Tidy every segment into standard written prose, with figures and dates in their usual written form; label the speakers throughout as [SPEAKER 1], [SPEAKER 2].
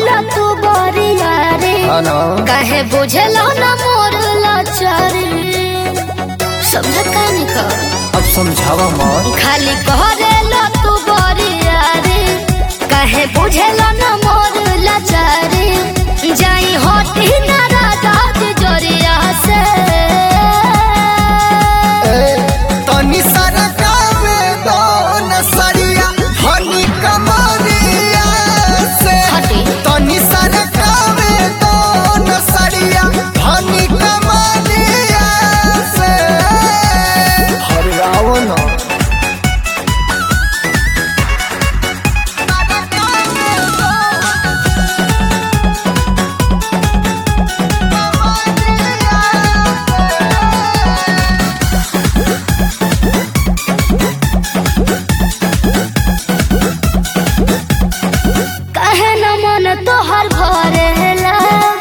[SPEAKER 1] करेला तू बरिया रे काहे बुझलो ना मोर लाचारी समझता नहीं का
[SPEAKER 2] अब समझावा मत
[SPEAKER 1] खाली करेला तू बरिया रे काहे बुझलो ना मोर लाचारी जाई होती ना राजा जोरिया से
[SPEAKER 2] तनी सारा कावे दो नसरिया हनी कमरिया से तनी सारा कावे दो नसरिया हनी कमरिया से हर रावण
[SPEAKER 1] तोहर भरेला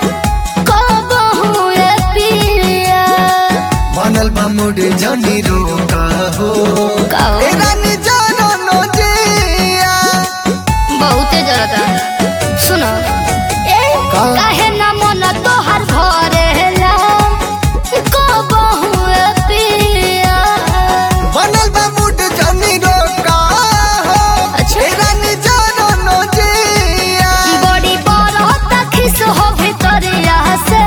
[SPEAKER 1] कबहू ए पिया
[SPEAKER 2] बनल बा मुड़ जनी रोका हो ए रानी जानो नो जिया
[SPEAKER 1] बहुते जरता सुनो ए काहे ना मन तोहर भरेला कबहू ए पिया
[SPEAKER 2] बनल बा मुड़ जनी रोका हो ए रानी जानो नो जिया
[SPEAKER 1] बड़ी बरत खिस हो भितरिया से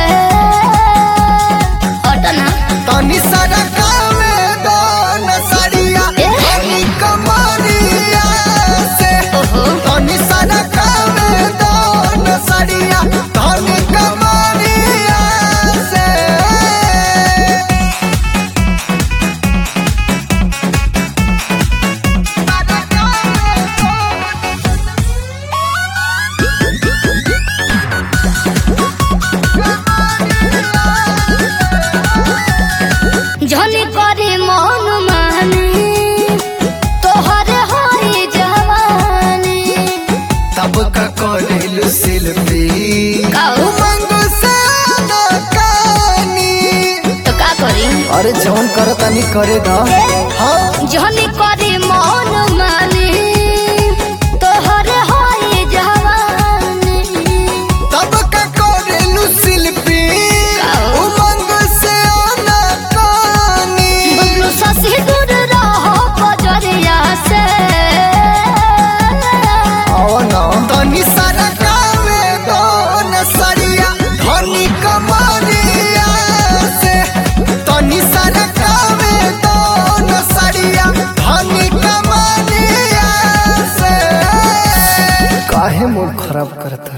[SPEAKER 1] हटना
[SPEAKER 2] तनी सारा कावे दो नसरिया हनी कमरिया से तनी सारा कावे दो नसरिया हनी कमरिया से
[SPEAKER 1] झनी करे मन मानी तोहरे होई जवानी
[SPEAKER 2] तब का करेलु सिल्पी
[SPEAKER 1] काऊ
[SPEAKER 2] उमंग से न कानी
[SPEAKER 1] तो का करी
[SPEAKER 2] अरे जौन करता नहीं करेगा हाँ
[SPEAKER 1] झनी करे मन मानी तोहरे होई जवानी
[SPEAKER 2] तब का करेलु सिल्पी उमंग से न कानी
[SPEAKER 1] बबलू ससी दूर रहो बजरिया से
[SPEAKER 2] आओ ना तनी सारा कावे दो नसरिया धनी कमरिया से तनी सारा कावे दो नसरिया धनी कमरिया से काहे मूड खराब करता